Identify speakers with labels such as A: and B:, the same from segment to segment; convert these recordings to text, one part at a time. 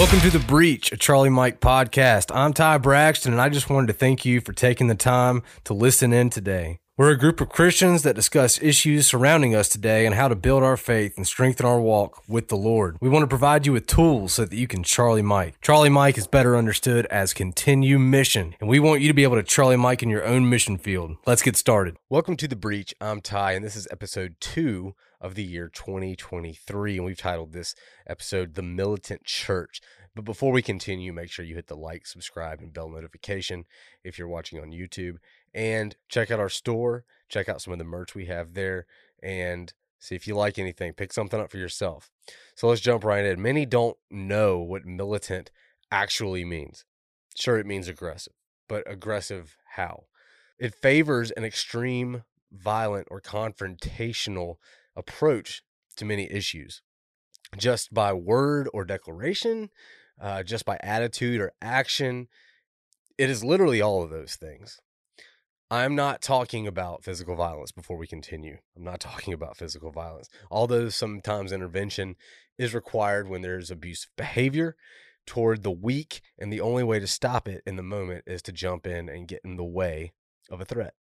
A: Welcome to The Breach, a Charlie Mike podcast. I'm Ty Braxton, and I just wanted to thank you for taking the time to listen in today. We're a group of Christians that discuss issues surrounding us today and how to build our faith and strengthen our walk with the Lord. We want to provide you with tools so that you can Charlie Mike. Charlie Mike is better understood as continue mission, and we want you to be able to Charlie Mike in your own mission field. Let's get started. Welcome to The Breach. I'm Ty, and this is episode 2 of the year 2023, and we've titled this episode The Militant Church. But before we continue, make sure you hit the like, subscribe, and bell notification if you're watching on YouTube. And check out our store, check out some of the merch we have there, and see if you like anything. Pick something up for yourself. So let's jump right in. Many don't know what militant actually means. Sure, it means aggressive, but aggressive how? It favors an extreme, violent, or confrontational approach to many issues. Just by word or declaration, just by attitude or action. It is literally all of those things. I'm not talking about physical violence before we continue. I'm not talking about physical violence. Although sometimes intervention is required when there's abusive behavior toward the weak, and the only way to stop it in the moment is to jump in and get in the way of a threat.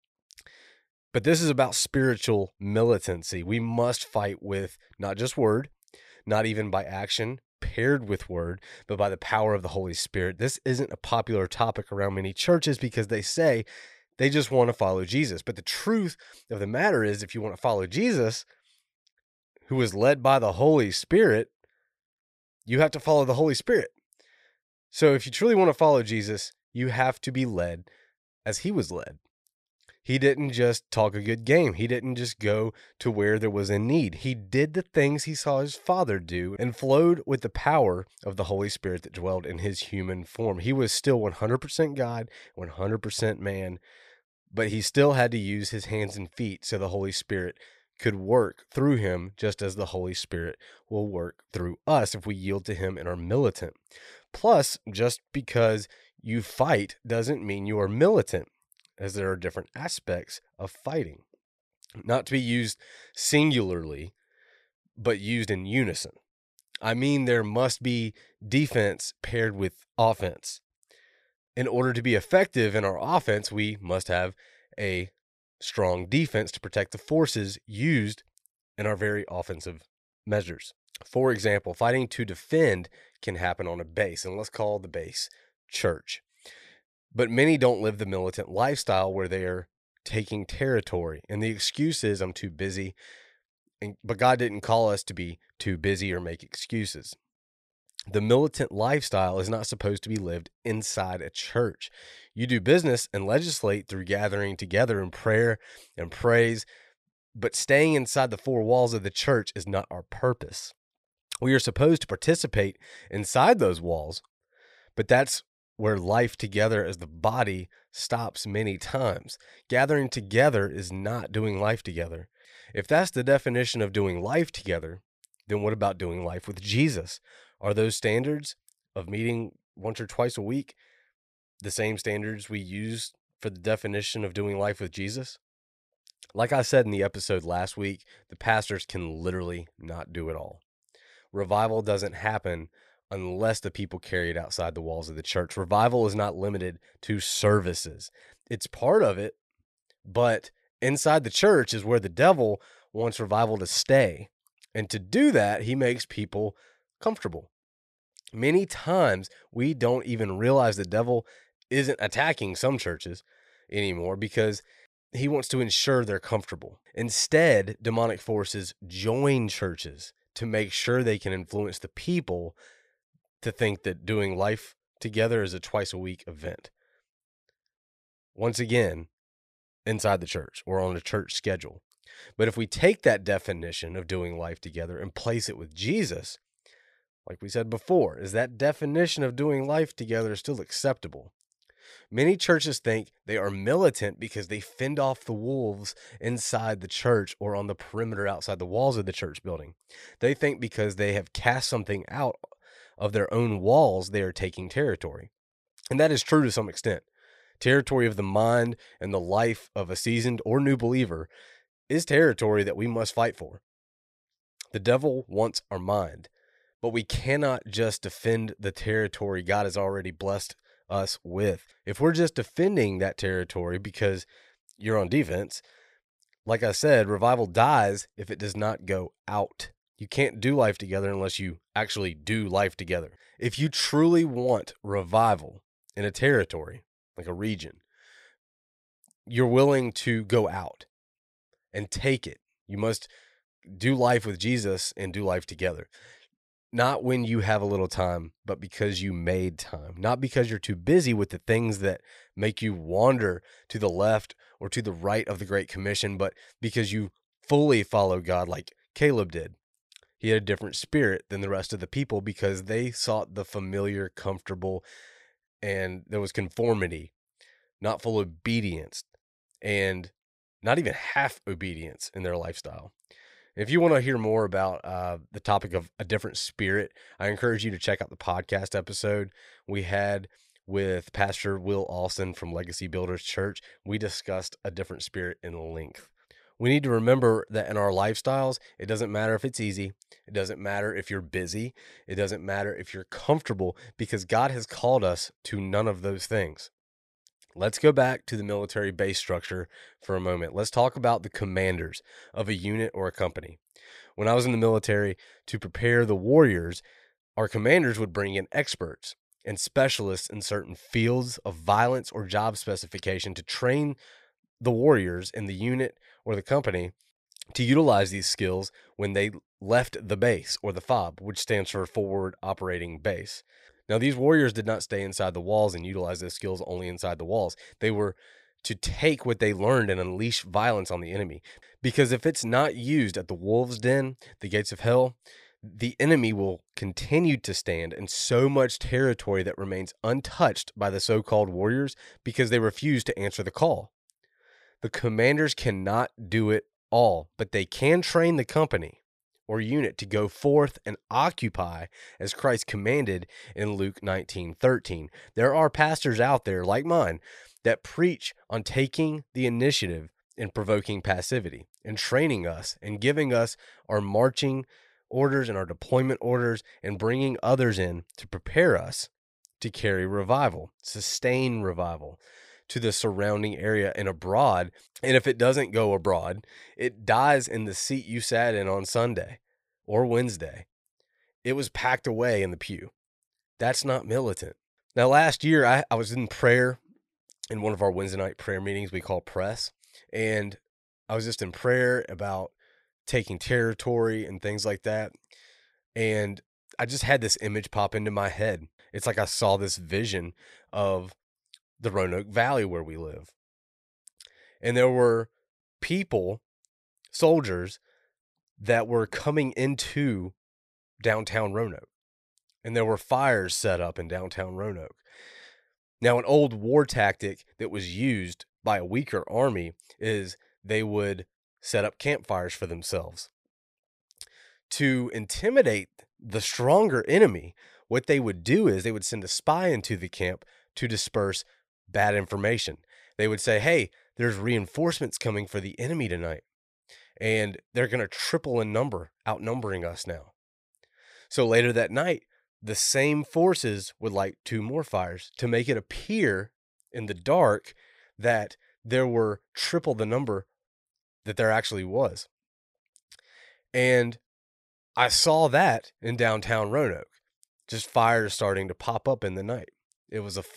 A: But this is about spiritual militancy. We must fight with not just word, not even by action paired with word, but by the power of the Holy Spirit. This isn't a popular topic around many churches because they say they just want to follow Jesus. But the truth of the matter is, if you want to follow Jesus, who is led by the Holy Spirit, you have to follow the Holy Spirit. So if you truly want to follow Jesus, you have to be led as he was led. He didn't just talk a good game. He didn't just go to where there was a need. He did the things he saw his Father do and flowed with the power of the Holy Spirit that dwelled in his human form. He was still 100% God, 100% man, but he still had to use his hands and feet so the Holy Spirit could work through him, just as the Holy Spirit will work through us if we yield to him and are militant. Plus, just because you fight doesn't mean you are militant, as there are different aspects of fighting, not to be used singularly, but used in unison. I mean, there must be defense paired with offense. In order to be effective in our offense, we must have a strong defense to protect the forces used in our very offensive measures. For example, fighting to defend can happen on a base, and let's call the base church. But many don't live the militant lifestyle where they are taking territory. And the excuse is, I'm too busy. But God didn't call us to be too busy or make excuses. The militant lifestyle is not supposed to be lived inside a church. You do business and legislate through gathering together in prayer and praise. But staying inside the four walls of the church is not our purpose. We are supposed to participate inside those walls, but that's where life together as the body stops many times. Gathering together is not doing life together. If that's the definition of doing life together, then what about doing life with Jesus? Are those standards of meeting once or twice a week the same standards we use for the definition of doing life with Jesus? Like I said in the episode last week, the pastors can literally not do it all. Revival doesn't happen unless the people carry it outside the walls of the church. Revival is not limited to services. It's part of it, but inside the church is where the devil wants revival to stay. And to do that, he makes people comfortable. Many times, we don't even realize the devil isn't attacking some churches anymore because he wants to ensure they're comfortable. Instead, demonic forces join churches to make sure they can influence the people to think that doing life together is a twice a week event. Once again, inside the church or on a church schedule. But if we take that definition of doing life together and place it with Jesus, like we said before, is that definition of doing life together still acceptable? Many churches think they are militant because they fend off the wolves inside the church or on the perimeter outside the walls of the church building. They think because they have cast something out of their own walls, they are taking territory. And that is true to some extent. Territory of the mind and the life of a seasoned or new believer is territory that we must fight for. The devil wants our mind, but we cannot just defend the territory God has already blessed us with. If we're just defending that territory because you're on defense, like I said, revival dies if it does not go out. You can't do life together unless you actually do life together. If you truly want revival in a territory, like a region, you're willing to go out and take it. You must do life with Jesus and do life together. Not when you have a little time, but because you made time. Not because you're too busy with the things that make you wander to the left or to the right of the Great Commission, but because you fully follow God like Caleb did. He had a different spirit than the rest of the people because they sought the familiar, comfortable, and there was conformity, not full obedience, and not even half obedience in their lifestyle. If you want to hear more about the topic of a different spirit, I encourage you to check out the podcast episode we had with Pastor Will Alston from Legacy Builders Church. We discussed a different spirit in length. We need to remember that in our lifestyles, it doesn't matter if it's easy. It doesn't matter if you're busy. It doesn't matter if you're comfortable, because God has called us to none of those things. Let's go back to the military base structure for a moment. Let's talk about the commanders of a unit or a company. When I was in the military, to prepare the warriors, our commanders would bring in experts and specialists in certain fields of violence or job specification to train the warriors in the unit or the company to utilize these skills when they left the base, or the FOB, which stands for Forward Operating Base. Now, these warriors did not stay inside the walls and utilize those skills only inside the walls. They were to take what they learned and unleash violence on the enemy. Because if it's not used at the wolves' den, the gates of hell, the enemy will continue to stand in so much territory that remains untouched by the so-called warriors because they refuse to answer the call. The commanders cannot do it all, but they can train the company or unit to go forth and occupy as Christ commanded in Luke 19:13. There are pastors out there like mine that preach on taking the initiative and provoking passivity and training us and giving us our marching orders and our deployment orders and bringing others in to prepare us to carry revival, sustain revival to the surrounding area and abroad. And if it doesn't go abroad, it dies in the seat you sat in on Sunday or Wednesday. It was packed away in the pew. That's not militant. Now, last year, I was in prayer in one of our Wednesday night prayer meetings we call Press. And I was just in prayer about taking territory and things like that. And I just had this image pop into my head. It's like I saw this vision of the Roanoke Valley where we live. And there were people, soldiers, that were coming into downtown Roanoke. And there were fires set up in downtown Roanoke. Now, an old war tactic that was used by a weaker army is they would set up campfires for themselves. To intimidate the stronger enemy, what they would do is they would send a spy into the camp to disperse bad information. They would say, hey, there's reinforcements coming for the enemy tonight, and they're going to triple in number, outnumbering us now. So later that night, the same forces would light 2 more fires to make it appear in the dark that there were triple the number that there actually was. And I saw that in downtown Roanoke, just fires starting to pop up in the night. It was a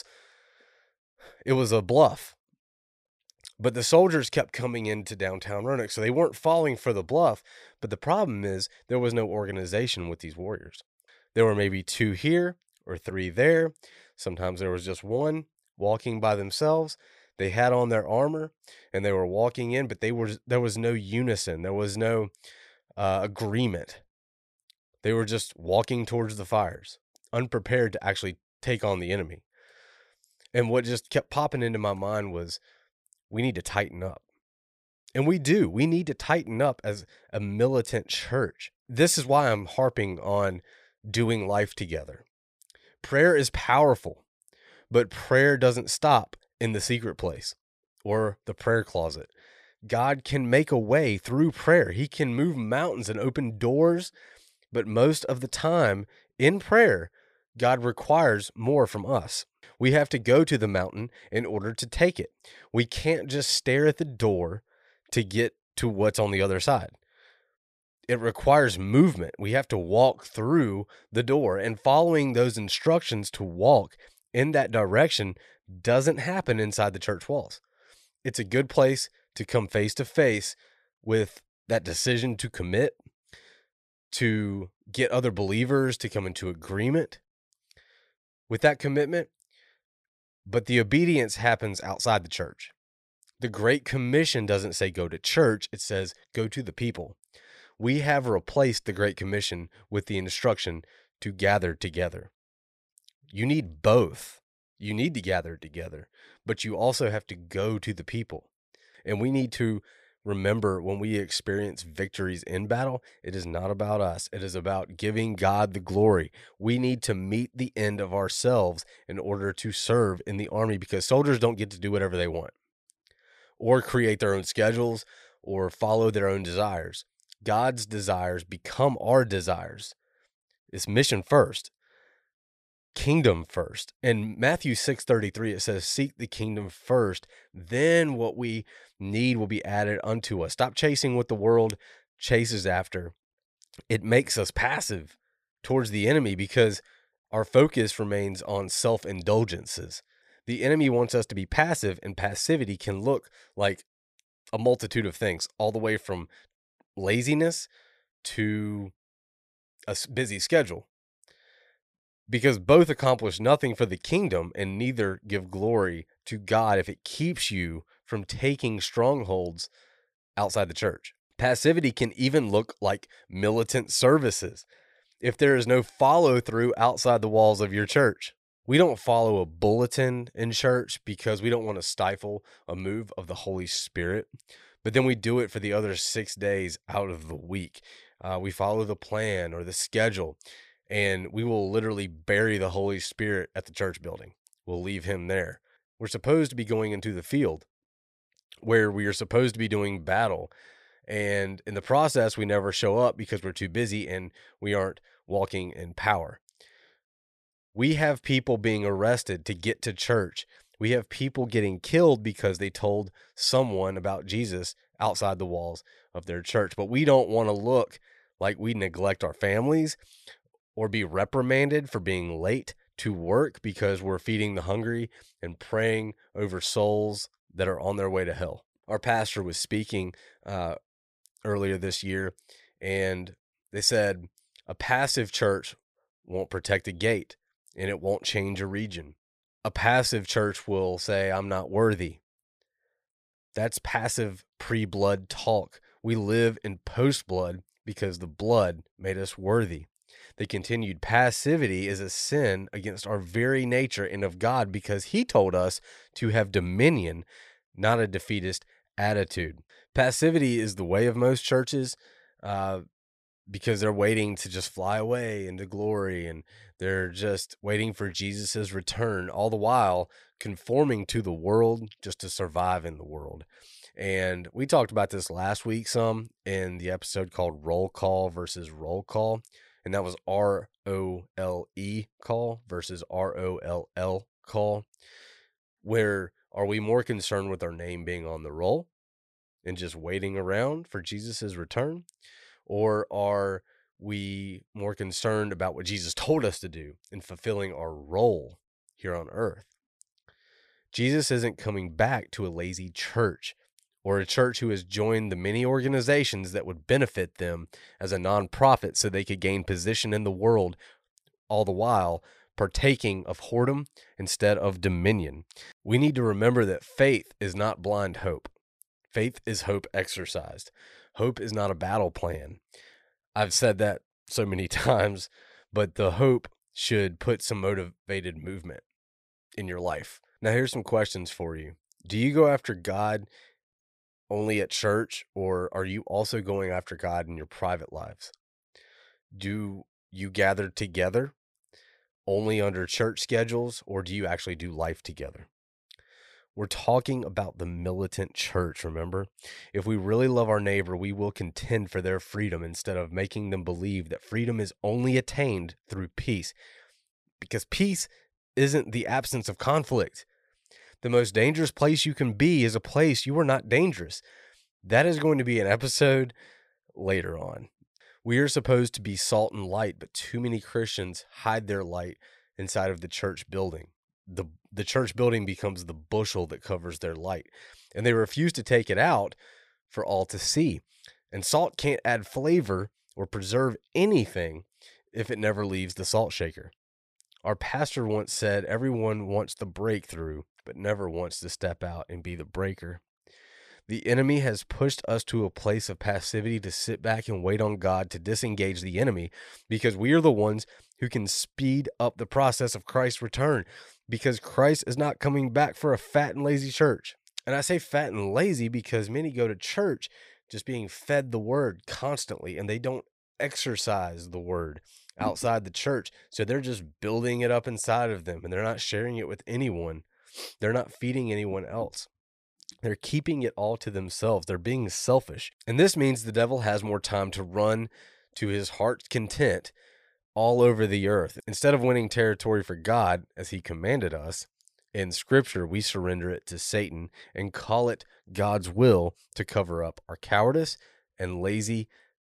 A: bluff. But the soldiers kept coming into downtown Roanoke, so they weren't falling for the bluff. But the problem is there was no organization with these warriors. There were maybe 2 here or 3 there. Sometimes there was just 1 walking by themselves. They had on their armor and they were walking in, but there was no unison. There was no agreement. They were just walking towards the fires, unprepared to actually take on the enemy. And what just kept popping into my mind was, we need to tighten up. And we do. We need to tighten up as a militant church. This is why I'm harping on doing life together. Prayer is powerful, but prayer doesn't stop in the secret place or the prayer closet. God can make a way through prayer. He can move mountains and open doors, But most of the time in prayer, God requires more from us. We have to go to the mountain in order to take it. We can't just stare at the door to get to what's on the other side. It requires movement. We have to walk through the door, and following those instructions to walk in that direction doesn't happen inside the church walls. It's a good place to come face to face with that decision to commit, to get other believers to come into agreement with that commitment. But the obedience happens outside the church. The Great Commission doesn't say go to church, it says go to the people. We have replaced the Great Commission with the instruction to gather together. You need both. You need to gather together, but you also have to go to the people. And we need to remember, when we experience victories in battle, it is not about us. It is about giving God the glory. We need to meet the end of ourselves in order to serve in the army, because soldiers don't get to do whatever they want or create their own schedules or follow their own desires. God's desires become our desires. It's mission first, kingdom first. In Matthew 6:33, it says, seek the kingdom first, then what we need will be added unto us. Stop chasing what the world chases after. It makes us passive towards the enemy because our focus remains on self-indulgences. The enemy wants us to be passive, and passivity can look like a multitude of things, all the way from laziness to a busy schedule, because both accomplish nothing for the kingdom and neither give glory to God if it keeps you from taking strongholds outside the church. Passivity can even look like militant services if there is no follow through outside the walls of your church. We don't follow a bulletin in church because we don't want to stifle a move of the Holy Spirit, but then we do it for the other 6 days out of the week. We follow the plan or the schedule, and we will literally bury the Holy Spirit at the church building. We'll leave him there. We're supposed to be going into the field where we are supposed to be doing battle. And in the process, we never show up because we're too busy and we aren't walking in power. We have people being arrested to get to church. We have people getting killed because they told someone about Jesus outside the walls of their church. But we don't want to look like we neglect our families or be reprimanded for being late to work because we're feeding the hungry and praying over souls that are on their way to hell. Our pastor was speaking earlier this year, and they said a passive church won't protect a gate, and it won't change a region. A passive church will say, I'm not worthy. That's passive pre-blood talk. We live in post-blood because the blood made us worthy. They continued, passivity is a sin against our very nature and of God, because he told us to have dominion, not a defeatist attitude. Passivity is the way of most churches because they're waiting to just fly away into glory, and they're just waiting for Jesus's return, all the while conforming to the world just to survive in the world. And we talked about this last week some in the episode called Roll Call versus Roll Call. And that was ROLE call versus ROLL call. Where are we more concerned with our name being on the roll and just waiting around for Jesus's return? Or are we more concerned about what Jesus told us to do in fulfilling our role here on earth? Jesus isn't coming back to a lazy church or a church who has joined the many organizations that would benefit them as a nonprofit so they could gain position in the world, all the while partaking of whoredom instead of dominion. We need to remember that faith is not blind hope. Faith is hope exercised. Hope is not a battle plan. I've said that so many times, but the hope should put some motivated movement in your life. Now, here's some questions for you. Do you go after God only at church, or are you also going after God in your private lives? Do you gather together only under church schedules, or do you actually do life together? We're talking about the militant church, remember? If we really love our neighbor, we will contend for their freedom instead of making them believe that freedom is only attained through peace. Because peace isn't the absence of conflict. The most dangerous place you can be is a place you are not dangerous. That is going to be an episode later on. We are supposed to be salt and light, but too many Christians hide their light inside of the church building. The church building becomes the bushel that covers their light, and they refuse to take it out for all to see. And salt can't add flavor or preserve anything if it never leaves the salt shaker. Our pastor once said, everyone wants the breakthrough, but never wants to step out and be the breaker. The enemy has pushed us to a place of passivity to sit back and wait on God to disengage the enemy, because we are the ones who can speed up the process of Christ's return, because Christ is not coming back for a fat and lazy church. And I say fat and lazy because many go to church just being fed the word constantly, and they don't exercise the word outside the church. So they're just building it up inside of them, and they're not sharing it with anyone. They're not feeding anyone else. They're keeping it all to themselves. They're being selfish. And this means the devil has more time to run to his heart's content all over the earth. Instead of winning territory for God, as he commanded us, in Scripture, we surrender it to Satan and call it God's will to cover up our cowardice and lazy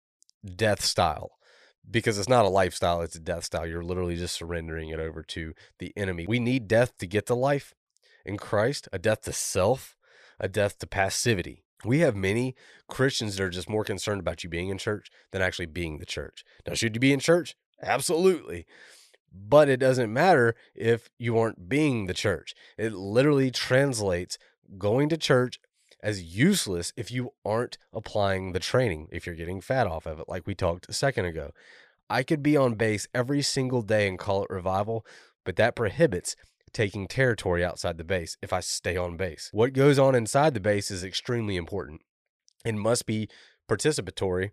A: death style. Because it's not a lifestyle, it's a death style. You're literally just surrendering it over to the enemy. We need death to get to life in Christ, a death to self, a death to passivity. We have many Christians that are just more concerned about you being in church than actually being the church. Now, should you be in church? Absolutely. But it doesn't matter if you aren't being the church. It literally translates going to church as useless if you aren't applying the training, if you're getting fat off of it, like we talked a second ago. I could be on base every single day and call it revival, but that prohibits taking territory outside the base if I stay on base. What goes on inside the base is extremely important and must be participatory,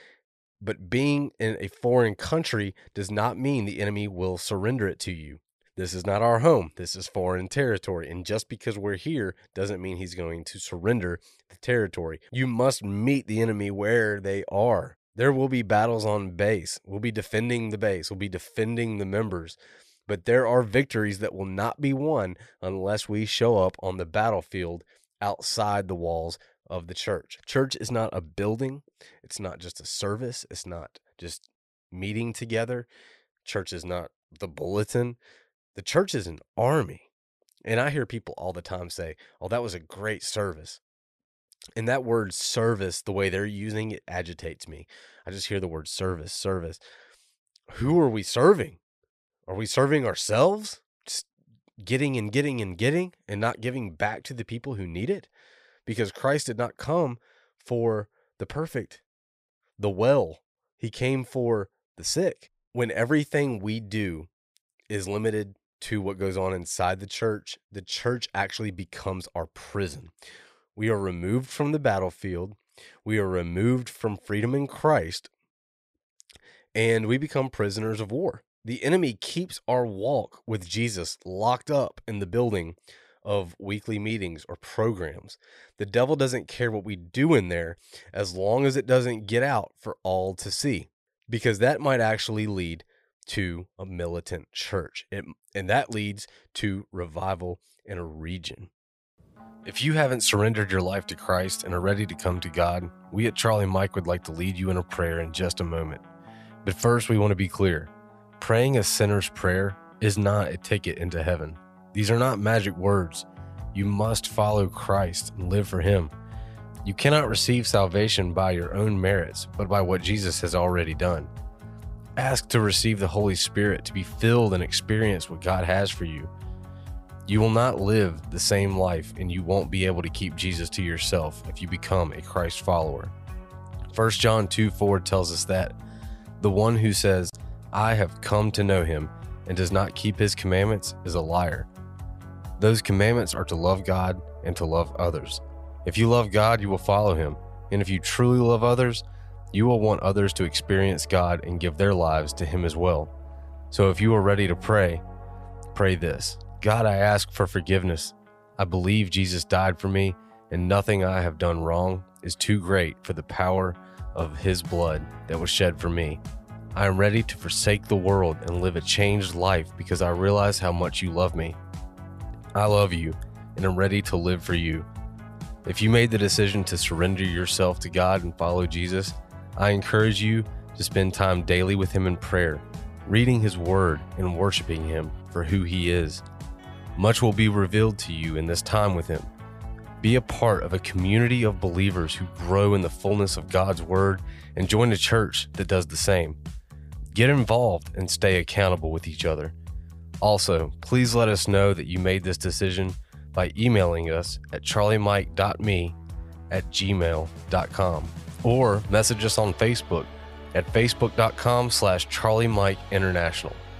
A: but being in a foreign country does not mean the enemy will surrender it to you. This is not our home. This is foreign territory. And just because we're here doesn't mean he's going to surrender the territory. You must meet the enemy where they are. There will be battles on base. We'll be defending the base. We'll be defending the members. But there are victories that will not be won unless we show up on the battlefield outside the walls of the church. Church is not a building. It's not just a service. It's not just meeting together. Church is not the bulletin. The church is an army. And I hear people all the time say, oh, that was a great service. And that word service, the way they're using it, agitates me. I just hear the word service. Who are we serving? Are we serving ourselves? Just getting and not giving back to the people who need it? Because Christ did not come for the perfect, the well. He came for the sick. When everything we do is limited to what goes on inside the church actually becomes our prison. We are removed from the battlefield. We are removed from freedom in Christ, and we become prisoners of war. The enemy keeps our walk with Jesus locked up in the building of weekly meetings or programs. The devil doesn't care what we do in there as long as it doesn't get out for all to see, because that might actually lead to a militant church. And that leads to revival in a region. If you haven't surrendered your life to Christ and are ready to come to God, we at Charlie Mike would like to lead you in a prayer in just a moment. But first, we want to be clear. Praying a sinner's prayer is not a ticket into heaven. These are not magic words. You must follow Christ and live for Him. You cannot receive salvation by your own merits, but by what Jesus has already done. Ask to receive the Holy Spirit to be filled and experience what God has for you. You will not live the same life, and you won't be able to keep Jesus to yourself if you become a Christ follower. 1 John 2:4 tells us that the one who says, I have come to know Him, and does not keep His commandments is a liar. Those commandments are to love God and to love others. If you love God, you will follow Him. And if you truly love others, you will want others to experience God and give their lives to Him as well. So if you are ready to pray, pray this. God, I ask for forgiveness. I believe Jesus died for me, and nothing I have done wrong is too great for the power of his blood that was shed for me. I am ready to forsake the world and live a changed life because I realize how much you love me. I love you and am ready to live for you. If you made the decision to surrender yourself to God and follow Jesus, I encourage you to spend time daily with him in prayer, reading his word and worshiping him for who he is. Much will be revealed to you in this time with him. Be a part of a community of believers who grow in the fullness of God's word and join a church that does the same. Get involved and stay accountable with each other. Also, please let us know that you made this decision by emailing us at charliemike.me@gmail.com or message us on Facebook at facebook.com/CharlieMikeInternational.